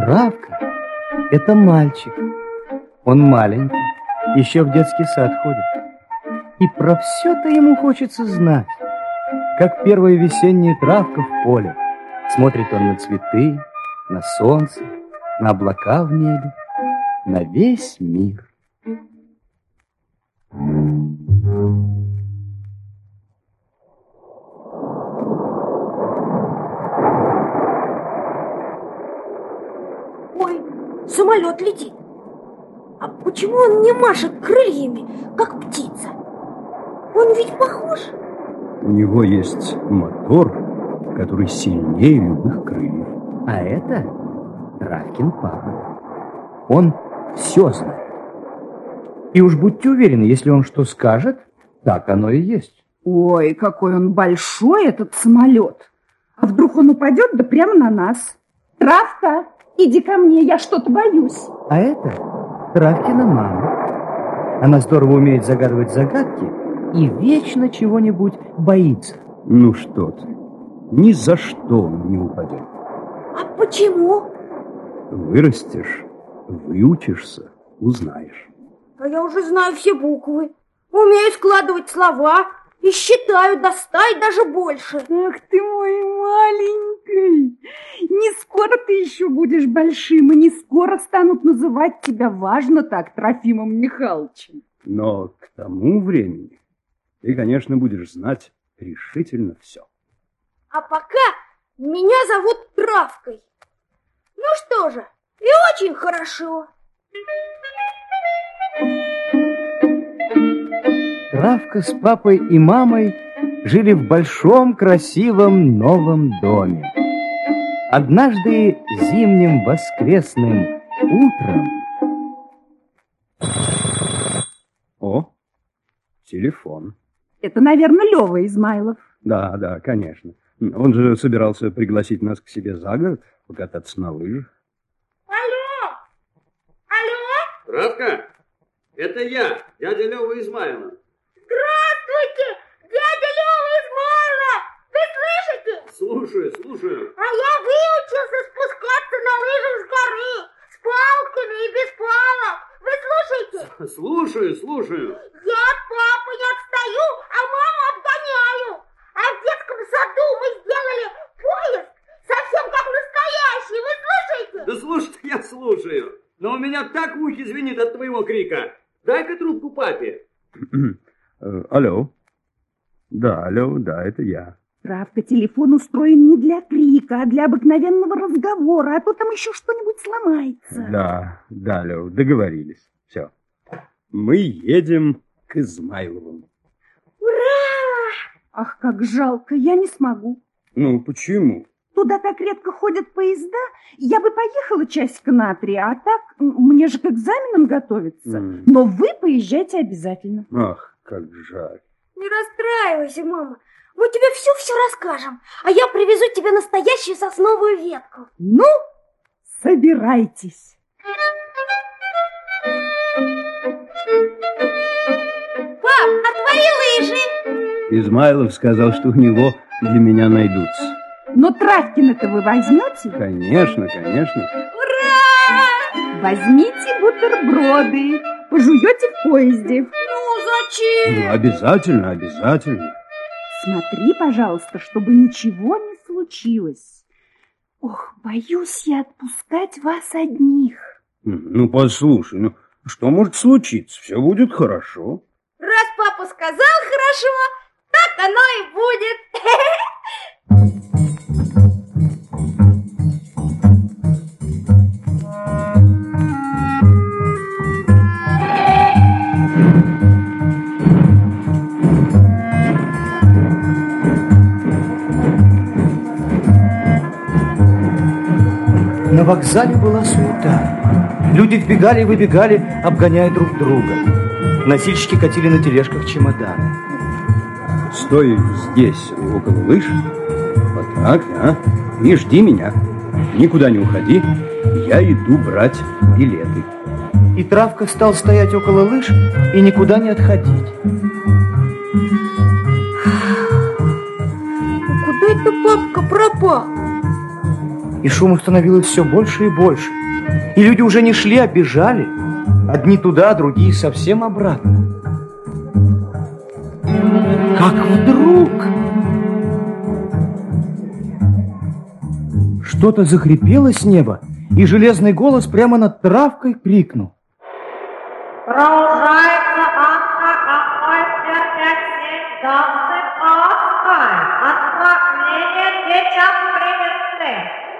Травка – это мальчик. Он маленький, еще в детский сад ходит. И про все-то ему хочется знать. Как первая весенняя травка в поле. Смотрит он на цветы, на солнце, на облака в небе, на весь мир. Ой, самолет летит. А почему он не машет крыльями, как птица? Он ведь похож. У него есть мотор, который сильнее любых крыльев. А это Травкин папа. Он все знает. И уж будьте уверены, если он что скажет, так оно и есть. Ой, какой он большой, этот самолет. А вдруг он упадет, да прямо на нас? Травка, иди ко мне, я что-то боюсь. А это Травкина мама. Она здорово умеет загадывать загадки и вечно чего-нибудь боится. Ну что ты, ни за что он не упадет. А почему? Вырастешь, выучишься, узнаешь. А я уже знаю все буквы, умею складывать слова и считаю до 100 и даже больше. Ах ты мой маленький, не скоро ты еще будешь большим, и не скоро станут называть тебя важно так Трофимом Михайловичем. Но к тому времени ты, конечно, будешь знать решительно все. А пока меня зовут Травкой. Ну что же, и очень хорошо. Травка с папой и мамой жили в большом красивом новом доме. Однажды зимним воскресным утром... О, телефон. Это, наверное, Лёва Измайлов. Да, конечно. Он же собирался пригласить нас к себе за город, покататься на лыжах. Алло! Травка, это я, дядя Лёва Измайлов. Здравствуйте, дядя Лёва Измайлов! Вы слышите? Слушаю. А я выучился спускаться на лыжах с горы, с палками и без палок. Вы слушаете? Слушаю. Я от папы не отстаю, а маму обгоняю. А в детском саду мы сделали поезд, совсем как настоящий. Вы слушаете? Да слушай, я слушаю. Но у меня так в ухе звенит от твоего крика. Дай-ка трубку папе. Алло. Да, это я. Травка, телефон устроен не для крика, а для обыкновенного разговора, а то там еще что-нибудь сломается. Да, Лёв, договорились. Все. Мы едем к Измайловым. Ура! Ах, как жалко, я не смогу. Ну, почему? Туда так редко ходят поезда. Я бы поехала часика на 3, а так мне же к экзаменам готовиться. Но вы поезжайте обязательно. Ах, как жаль. Не расстраивайся, мама. Мы тебе все расскажем, а я привезу тебе настоящую сосновую ветку. Ну, собирайтесь. Пап, а твои лыжи? Измайлов сказал, что у него для меня найдутся. Но Травкина-то вы возьмете? Конечно. Ура! Возьмите бутерброды, пожуете в поезде. Ну, зачем? Ну, обязательно. Смотри, пожалуйста, чтобы ничего не случилось. Ох, боюсь я отпускать вас одних. Ну, послушай, что может случиться? Все будет хорошо. Раз папа сказал хорошо, так оно и будет. На вокзале была суета. Люди вбегали и выбегали, обгоняя друг друга. Носильщики катили на тележках чемоданы. Стой здесь, около лыж. Вот так, и жди меня. Никуда не уходи. Я иду брать билеты. И Травка стал стоять около лыж и никуда не отходить. Куда это папка пропал? И шума становилось все больше и больше. И люди уже не шли, а бежали. Одни туда, другие совсем обратно. Как вдруг что-то захрипело с неба, и железный голос прямо над травкой крикнул. Продолжается акция какой 5-5-7-20-8. Отклонение сейчас принесли.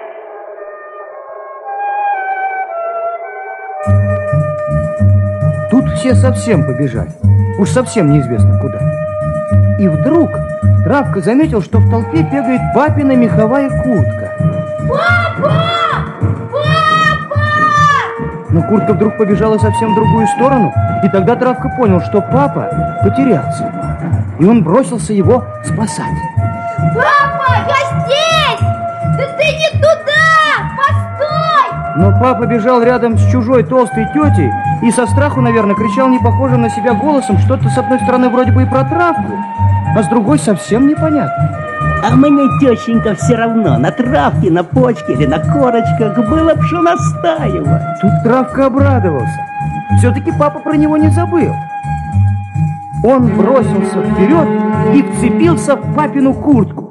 Тут все совсем побежали. Уж совсем неизвестно куда. И вдруг Травка заметил, что в толпе бегает папина меховая куртка. Папа! Папа! Но куртка вдруг побежала совсем в другую сторону, и тогда Травка понял, что папа потерялся. И он бросился его спасать. Папа, я здесь! Да ты не туда! Постой! Но папа бежал рядом с чужой толстой тетей и со страху, наверное, кричал непохожим на себя голосом что-то с одной стороны вроде бы и про Травку, а с другой совсем непонятно. А мне, тещенька, все равно, на травке, на почке или на корочках, было б что настаивать. Тут Травка обрадовался. Все-таки папа про него не забыл. Он бросился вперед и вцепился в папину куртку.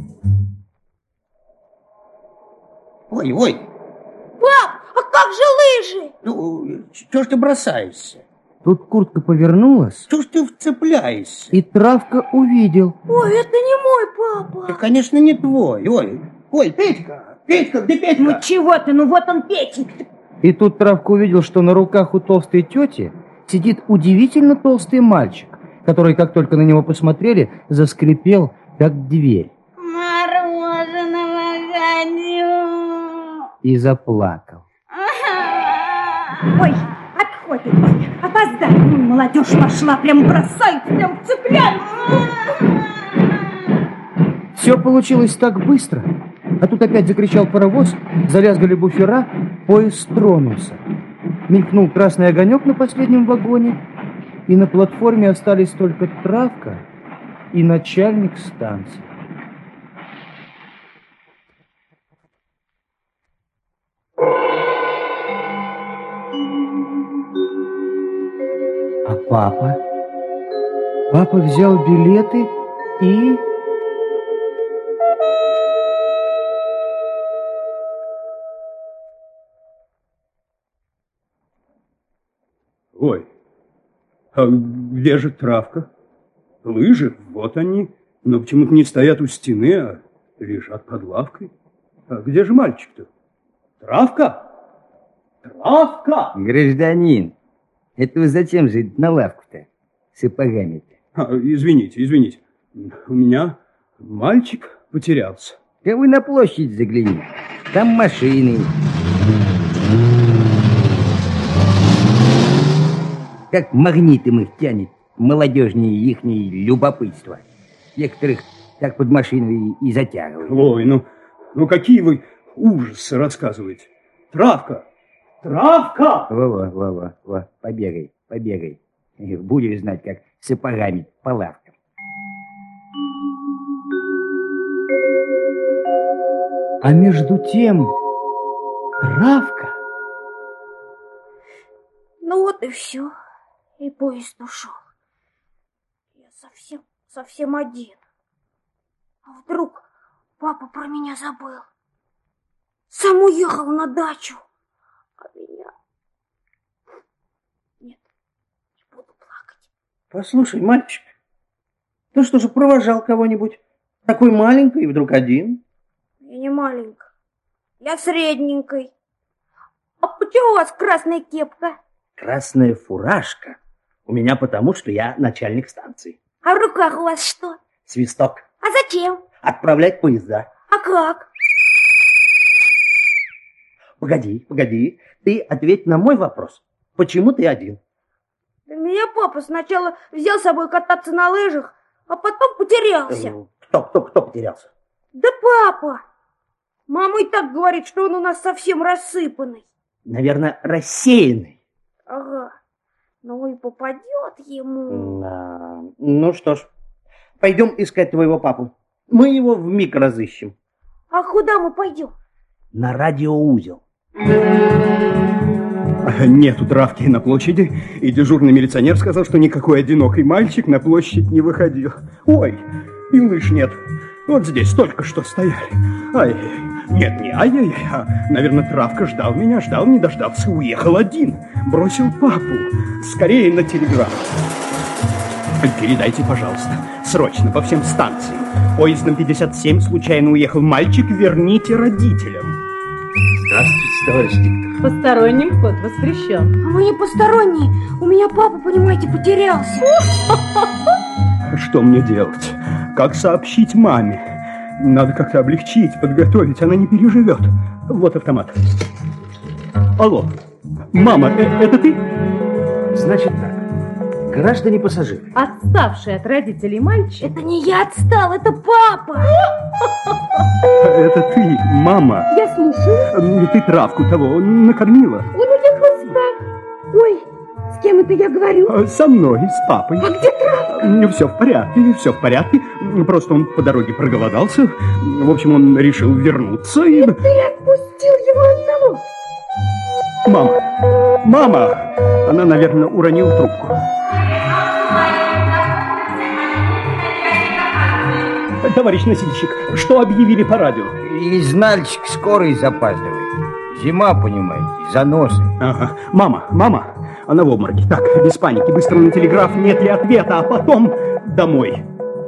Ой, ой, Пап, а как же лыжи? ну, что ж ты бросаешься? Тут куртка повернулась, Что ж ты вцепляешься? и Травка увидел. Ой, это не мой папа. Это, конечно, не твой. Ой, Петька, Петька, где Петька? Ну чего ты, ну вот он, Петенька. И тут Травка увидел, что на руках у толстой тети сидит удивительно толстый мальчик, который, как только на него посмотрели, заскрипел, как дверь, Мороженого хочу. и заплакал. Ой, отходит, опоздай. Ну, молодежь пошла, прям бросает, прям цепляет. Все получилось так быстро. А тут опять закричал паровоз, залязгали буфера, поезд тронулся. Мелькнул красный огонек на последнем вагоне, и на платформе остались только Травка и начальник станции. А папа? Папа взял билеты и... Ой, а где же Травка? Лыжи, вот они, но почему-то не стоят у стены, а лежат под лавкой. А где же мальчик-то? Травка? Травка! Гражданин, это вы зачем же на лавку-то сапогами-то? Извините, у меня мальчик потерялся. Да вы на площадь загляните, там машины. Как магнитом их тянет молодежнее ихнее любопытство. Некоторых так под машину и затягивают. Ой, ну какие вы ужасы рассказываете. Травка! Травка! Во, побегай. Будешь знать, как сапогами по лавкам. А между тем Травка... Ну вот и все. И поезд ушел. Я совсем один. А вдруг папа про меня забыл? Сам уехал на дачу. А меня... Нет, не буду плакать. Послушай, мальчик, ты что же провожал кого-нибудь? Такой маленький и вдруг один? Я не маленькая. Я средненькой. А почему у вас красная кепка? Красная фуражка. У меня потому, что я начальник станции. А в руках у вас что? Свисток. А зачем? Отправлять поезда. А как? Погоди. Ты ответь на мой вопрос. Почему ты один? Да меня папа сначала взял с собой кататься на лыжах, а потом потерялся. Кто потерялся? Да папа! Мама и так говорит, что он у нас совсем рассыпанный. Наверное, рассеянный. Ага. Ну и попадет ему. Да. Ну что ж, пойдем искать твоего папу. Мы его вмиг разыщем. А куда мы пойдем? на радиоузел. Нету травки на площади, и дежурный милиционер сказал, что никакой одинокий мальчик на площадь не выходил. Ой, и лыж нет. Вот здесь только что стояли. Ай-яй-яй. Нет, не ай-яй-яй, а, наверное, травка ждал меня, ждал, не дождался, уехал один. Бросил папу. Скорее на телеграф. Передайте, пожалуйста, срочно по всем станциям. Поездом 57 случайно уехал мальчик, верните родителям. Здравствуйте, товарищ диктор. Посторонним вход воспрещен. А вы не посторонний. У меня папа, понимаете, потерялся. Что мне делать? Как сообщить маме? Надо как-то облегчить, подготовить, она не переживет. Вот автомат. Алло, мама, это ты? Значит так, граждане пассажиры. Отставший от родителей мальчик. Это не я отстал, это папа. Это ты, мама. Я слушаю. Ты травку того накормила? Он уехал спать. Ой, с кем это я говорю? Со мной, с папой. А где травка? Все в порядке, все в порядке. Просто он по дороге проголодался. В общем, он решил вернуться и... Ты отпустил его одного? Мама! Она, наверное, уронила трубку. Товарищ носильщик, что объявили по радио? Изнальчик скорый запаздывает. Зима, понимаете, заносы. Ага. Мама, она в обмороке. Так, без паники, быстро на телеграф, нет ли ответа, а потом домой.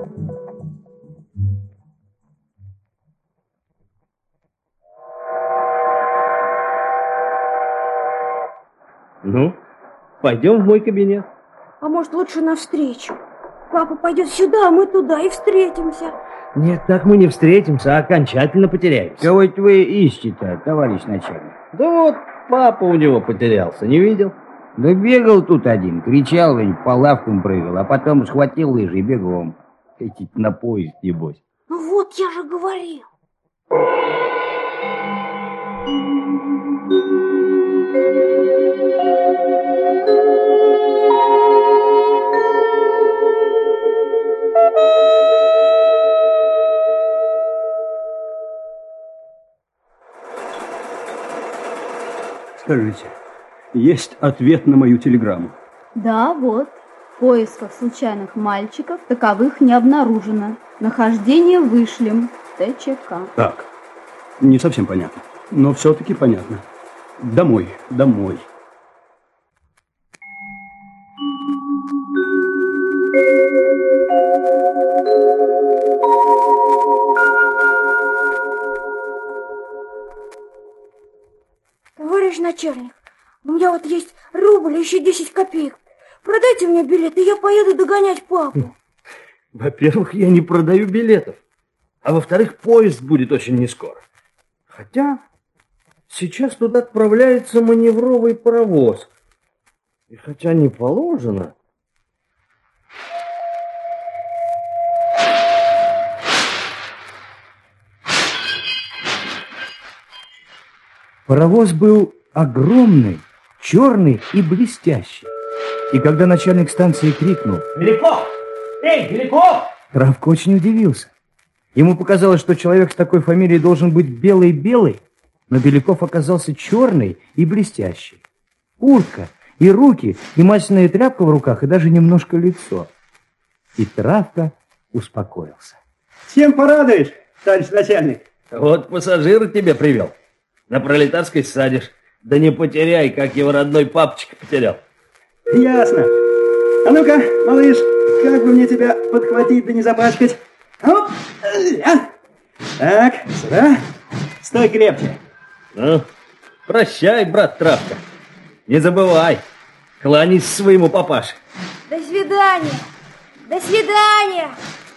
Ну, пойдем в мой кабинет. А может, лучше навстречу? Папа пойдет сюда, а мы туда и встретимся. Нет, так мы не встретимся, а окончательно потеряемся. Кого это вы ищете, товарищ начальник? Да вот, папа у него потерялся, не видел? Да бегал тут один, кричал, по лавкам прыгал, а потом схватил лыжи и бегом. Эти на поезд, небось. Ну вот, я же говорил. Скажите, есть ответ на мою телеграмму? Да, вот. В поисках случайных мальчиков таковых не обнаружено. Нахождение вышлем. ТЧК. Так, не совсем понятно, но все-таки понятно. Домой. Товарищ начальник, у меня вот есть рубль, еще 10 копеек. Продайте мне билет, и я поеду догонять папу. Во-первых, я не продаю билетов. А во-вторых, поезд будет очень нескоро. Хотя сейчас туда отправляется маневровый паровоз. И хотя не положено... Паровоз был огромный, черный и блестящий. И когда начальник станции крикнул: Беляков! Эй, Беляков! Травка очень удивился. Ему показалось, что человек с такой фамилией должен быть белый-белый, но Беляков оказался черный и блестящий. Куртка, и руки, и масляная тряпка в руках, и даже немножко лицо. И Травка успокоился. Чем порадуешь, товарищ начальник? Вот пассажира тебе привел. На Пролетарской садишь. Да не потеряй, как его родной папочка потерял. Ясно. А ну-ка, малыш, как бы мне тебя подхватить да не запачкать? Оп! Так, сюда. Стой крепче. Ну, прощай, брат Травка. Не забывай, кланяйся своему папаше. До свидания. До свидания.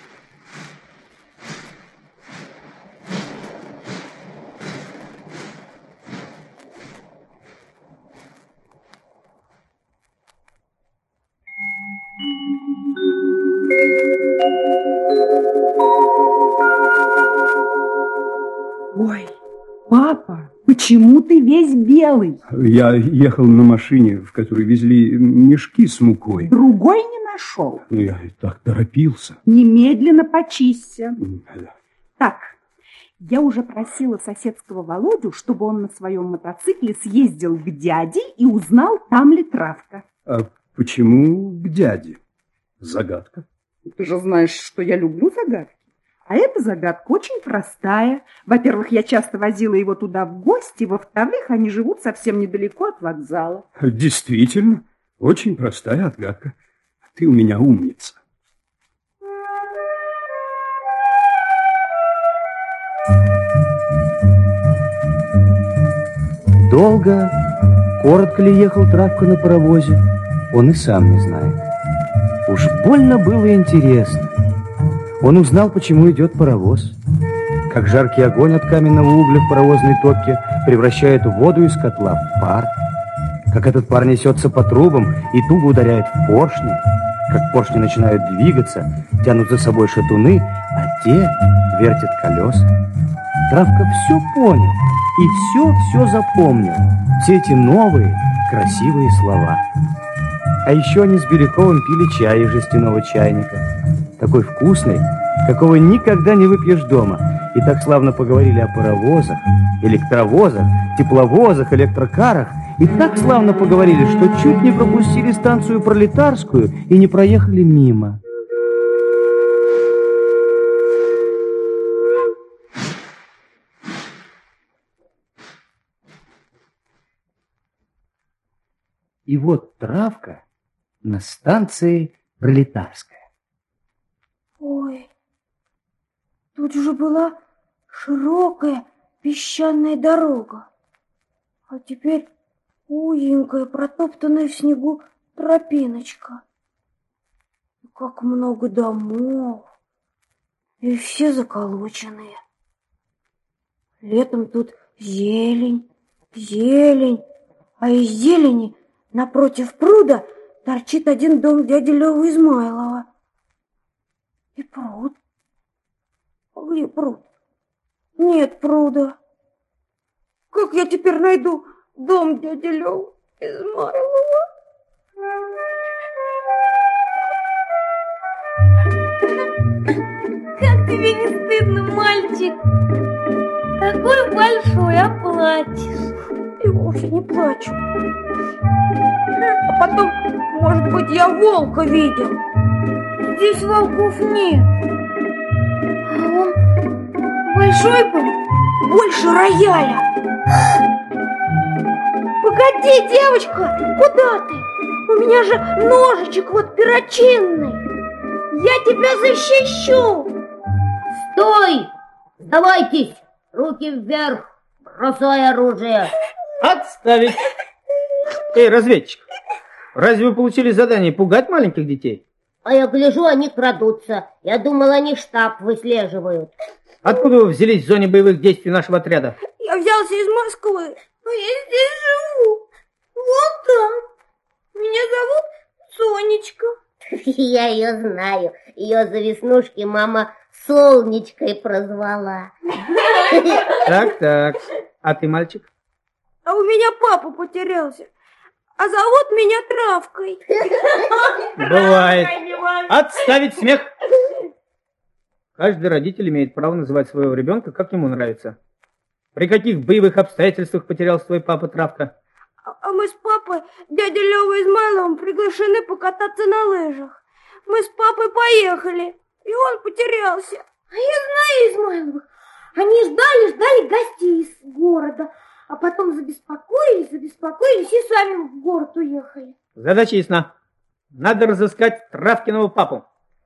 Ой, папа, почему ты весь белый? Я ехал на машине, в которой везли мешки с мукой. Другой не нашел? Ну, я и так торопился. Немедленно почисться. Так, Я уже просила соседского Володю, чтобы он на своем мотоцикле съездил к дяде и узнал, там ли травка. А почему к дяде? Загадка. Ты же знаешь, что я люблю загадки. А эта загадка очень простая. Во-первых, я часто возила его туда в гости. Во-вторых, они живут совсем недалеко от вокзала. Действительно, очень простая отгадка. Ты у меня умница. Долго, коротко ли ехал Травка на паровозе, он и сам не знает. Уж больно было интересно. Он узнал, почему идет паровоз, как жаркий огонь от каменного угля в паровозной топке превращает воду из котла в пар, как этот пар несется по трубам и туго ударяет в поршни, как поршни начинают двигаться, тянут за собой шатуны, а те вертят колеса. Травка все понял и все запомнил, все эти новые красивые слова. А еще они с Беляковым пили чай из жестяного чайника, такой вкусный, какого никогда не выпьешь дома. И так славно поговорили о паровозах, электровозах, тепловозах, электрокарах. И так славно поговорили, что чуть не пропустили станцию Пролетарскую и не проехали мимо. И вот Травка на станции Пролетарская. Ой, тут же была широкая песчаная дорога, а теперь узенькая, протоптанная в снегу тропиночка. И как много домов, и все заколоченные. Летом тут зелень, зелень, а из зелени напротив пруда торчит один дом дяди Лёвы Измайлова. И пруд. А где пруд? Нет пруда. Как я теперь найду дом дяди Лёвы Измайлова? Как тебе не стыдно, мальчик? Такой большой, а плачешь. И вовсе не плачу. А потом, может быть, я волка видел. Здесь волков нет. А он большой был, больше рояля. Погоди, девочка, куда ты? У меня же ножичек вот перочинный. Я тебя защищу. Стой! Сдавайтесь! Руки вверх! Бросай оружие! Отставить! Эй, разведчик, разве вы получили задание пугать маленьких детей? А я гляжу, они крадутся. Я думал, они штаб выслеживают. Откуда вы взялись в зоне боевых действий нашего отряда? Я взялся из Москвы, но я здесь живу. Вот там. Меня зовут Сонечка. Я ее знаю. Ее за веснушки мама Солнечкой прозвала. Так. А ты мальчик? А у меня папа потерялся. А зовут меня Травкой. Бывает. Отставить смех. Каждый родитель имеет право называть своего ребенка, как ему нравится. При каких боевых обстоятельствах потерялся твой папа, Травка? А мы с папой, дядей Лёвой Измайловым, приглашены покататься на лыжах. Мы с папой поехали, и он потерялся. А я знаю Измайловых. Они ждали гостей из города, а потом забеспокоились и сами в город уехали. Задача ясна. Надо разыскать Травкиного папу.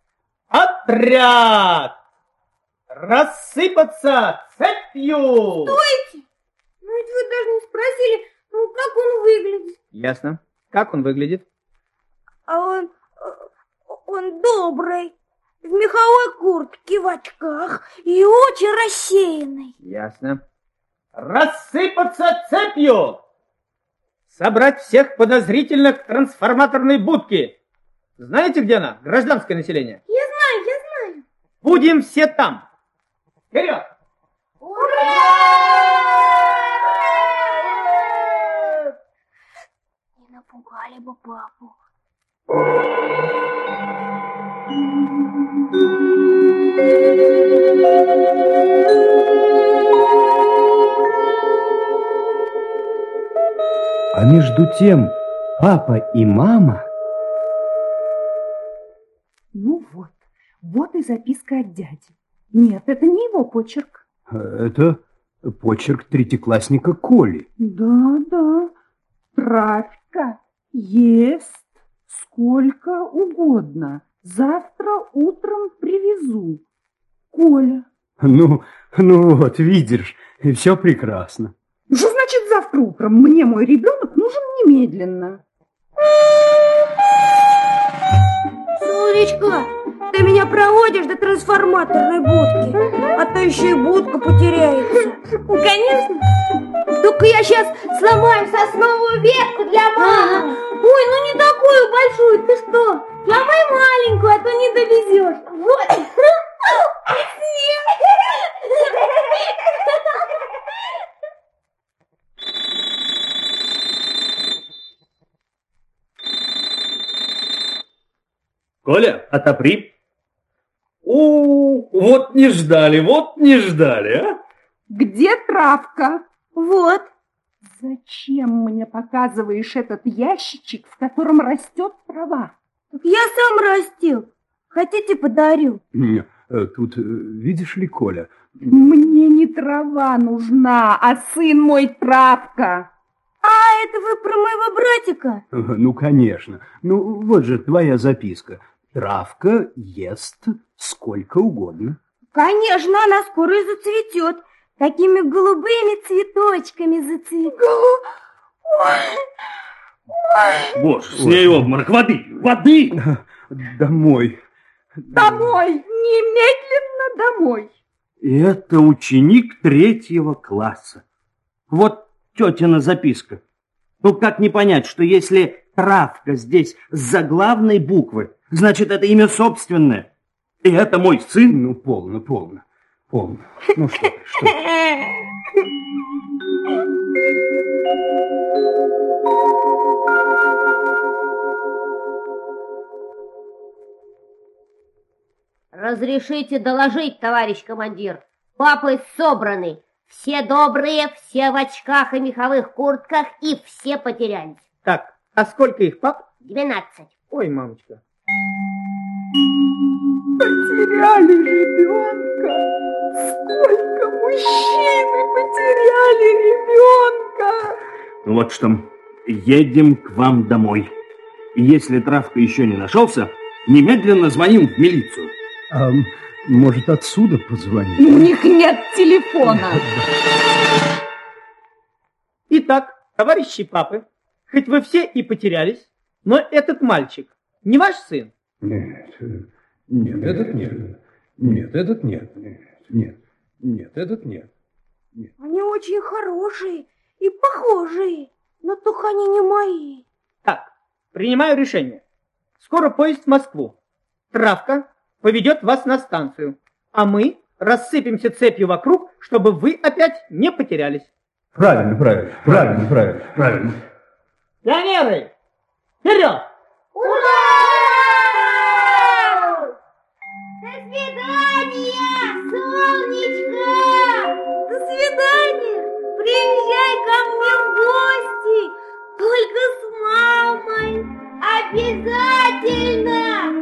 Отряд! Рассыпаться цепью! Стойте! Ну ведь вы даже не спросили, как он выглядит. Ясно. Как он выглядит? А он добрый, в меховой куртке, в очках и очень рассеянный. Ясно. Рассыпаться цепью! Собрать всех подозрительных к трансформаторной будке. Знаете, где она? Гражданское население. Я знаю. Будем все там. Вперед! Ура! Не напугали бы папу. между тем папа и мама... Ну вот и записка от дяди. Нет, это не его почерк. Это почерк третьеклассника Коли. Да, травка есть сколько угодно. Завтра утром привезу. Коля. Ну вот, видишь, и все прекрасно. Что значит завтра утром? Мне мой ребенок нужен немедленно. Солнечко, ты меня проводишь до трансформаторной будки, а то еще и будка потеряется. Конечно. Только я сейчас сломаю сосновую ветку для мамы. Ой, ну не такую большую, ты что? Сломай маленькую, а то не довезешь. Вот. Коля, отопри. Вот не ждали, а? Где травка? Вот. Зачем мне показываешь этот ящичек, в котором растет трава? Так я сам растил. Хотите, подарю? Тут, видишь ли, Коля... Мне не трава нужна, а сын мой травка. А это вы про моего братика? Ну, конечно. Ну, вот же твоя записка. Травка ест сколько угодно. Конечно, она скоро и зацветет. Такими голубыми цветочками зацветет. Боже, с ней обморок. Воды! Домой. Домой! Немедленно домой! Это ученик 3 класса. Вот тетина записка. Ну как не понять, что если травка здесь с заглавной буквы, значит это имя собственное. И это мой сын? Ну, полно. Ну что? Разрешите доложить, товарищ командир. Папы собраны. Все добрые, все в очках и меховых куртках, и все потерялись. Так, а сколько их, пап? 12. Ой, мамочка. Потеряли ребенка. Сколько мужчины потеряли ребенка. Ну вот что, едем к вам домой. И если травка еще не нашелся, немедленно звоним в милицию. А может, отсюда позвонить? У них нет телефона. Итак, товарищи папы, хоть вы все и потерялись, но этот мальчик не ваш сын? Нет, этот нет. Нет, этот нет. Они очень хорошие и похожие, но только они не мои. Так, принимаю решение. Скоро поезд в Москву. Травка поведет вас на станцию, а мы рассыпемся цепью вокруг, чтобы вы опять не потерялись. Правильно. Пионеры, вперед! Ура! До свидания, солнечко! До свидания! Приезжай ко мне в гости, только с мамой. Обязательно!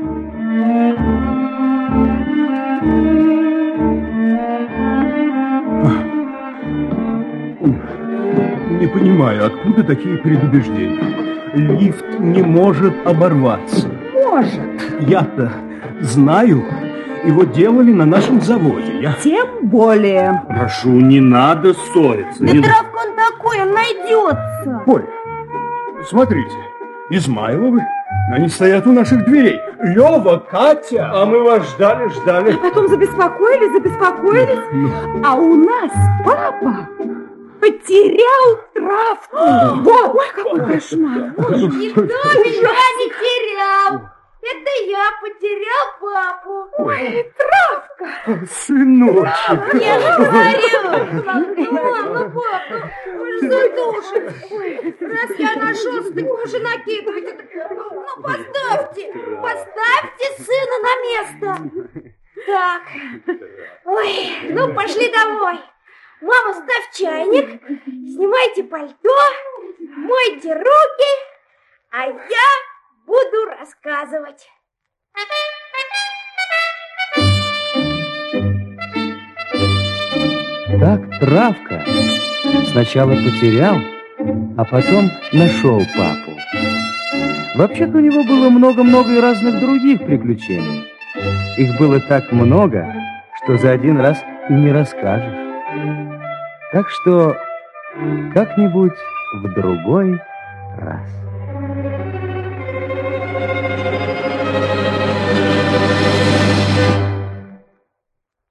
Не понимаю, откуда такие предубеждения? Лифт не может оборваться. Может. Я-то знаю, его делали на нашем заводе. Тем более. Прошу, не надо ссориться. Да травка он такой, он найдется. Коль, смотрите, Измайловы, они стоят у наших дверей. Лёва, Катя. А мы вас ждали. А потом забеспокоились. А у нас папа потерял травку. Вот, ой, какой кошмар. Никто меня не терял. Это я потерял папу. Ой, травка. Сыночек. Я же говорю. Ну, папа, вы же задушите. Раз я нашел, так вы же накидываете. Ну, поставьте сына на место. Так. Ой, ну, пошли домой. Мама, ставь чайник, снимайте пальто, Мойте руки, а я буду рассказывать. Так Травка сначала потерял, а потом нашел папу. Вообще-то у него было много-много и разных других приключений. Их было так много, что за один раз и не расскажешь. Так что как-нибудь в другой раз.